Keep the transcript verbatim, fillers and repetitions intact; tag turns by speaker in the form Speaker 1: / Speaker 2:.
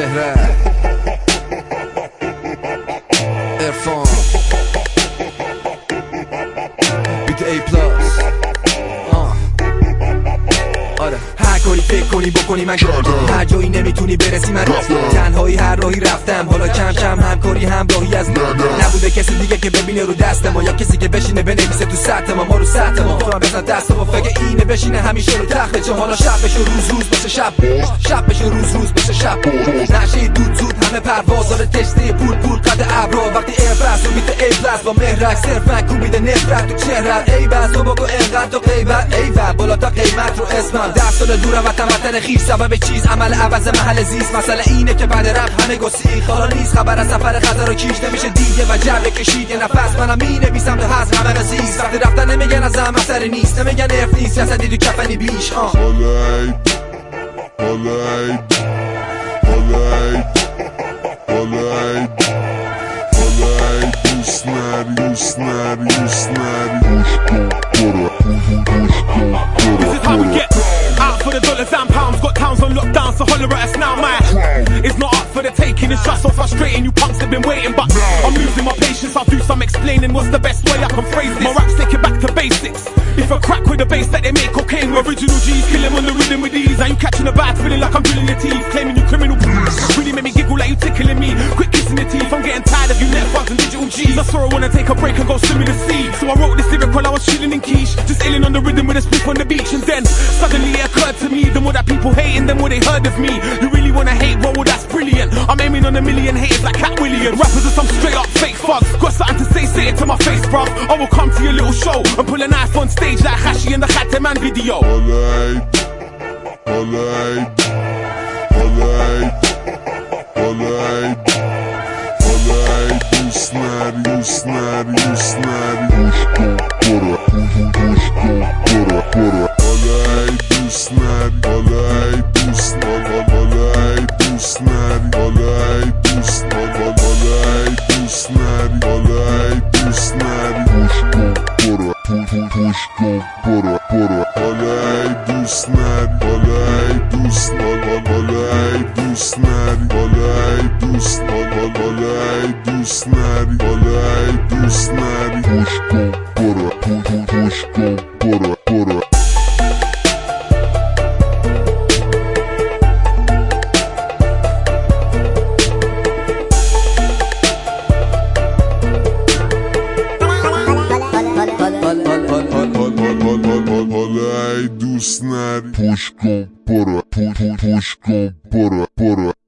Speaker 1: چهره ارفان بیت ای پلاس. آره هر کاری فکر کنی بکنی من کردم، هر جایی نمیتونی برسی من رفتم، تنهایی هر راهی رفتم، حالا کم کم همکاری همراهی از نبوده کسی دیگه که ببینه رو دست ما، یا کسی که بشینه بنویسه تو سطح ما ما رو سطح ما تو هم بزن دست با فکر اینه بشینه همیشه رو تخته، چه حالا شب بشه روز روز بشه شب شب بشه روز روز بشه شب نشه دود زود همه پرواز داره تشته پول پول قد ابرا وقتی ایر پلاس رو میته ای پلاس با مهرک صرفا کوبیده نفرت تو چهرت ای بس تو بگو اینقدر تو غیبت ای و بالا تا قیمت رو اسمم ده سال دور وطن وطن خیش سبب چیز عمل عوض محل زیست، مسئله اینه که بعد رفت همه گسیخ حالا نیست خبر از سفر خزر و کیش نمیشه دیگه و جبه کشید یه نفس منم مینویسم تو حزم همه رسیست وقتی رفتن نمیگن از هم اثری نیست نمیگن اف نیست یا سدید تو کفنی بیش ها
Speaker 2: حالا حالا حالا حالا حالا دوست نری دوست نری دوست نری
Speaker 3: This is how we get out for the dollars and pounds. Got towns on lockdown, so holler at us now, man. It's not up for the taking, it's just so frustrating. You punks have been waiting, but I'm losing my patience. I'll do some explaining. What's the best way I can phrase this? My raps take it back to basics. If I crack with the bass that they make cocaine, original G's kill them on the rhythm with ease. Are you catching a bad feeling like I'm drilling your teeth? Claiming you criminal really make me giggle like you tickling me. Quick kissing your teeth, I'm getting tired of you netbugs and digital G's. I saw I wanna take a break and go swim in the sea. So I wrote this lyric while I was chilling in quiche, just ailing on the rhythm with a split on the beach. And then suddenly it occurred to me, the more that people hating, the more they heard of me. You really wanna hate, well, well that's brilliant. I'm aiming on a million haters like Cat Williams. Rappers are some straight up fake thugs. Got something to say, say it to my face, bruv. I will come to your little show and pull a knife on stage like Hashi in the Khatte Man video.
Speaker 2: Alright, alright, alright, alright, alright. Dost nari, dost nari, dost nari. Alright, dost nari, alright, dost nari, alright, dost nari, alright, dost nari, alright, dost nari, alright, dost nari. Alright, dost nari, alright, dost nari, alright, dost nari, alright, dost nari, alright, dost nari, alright, dost nari. Alright, dost nari. Push go, pura, push, push go, pura, pura.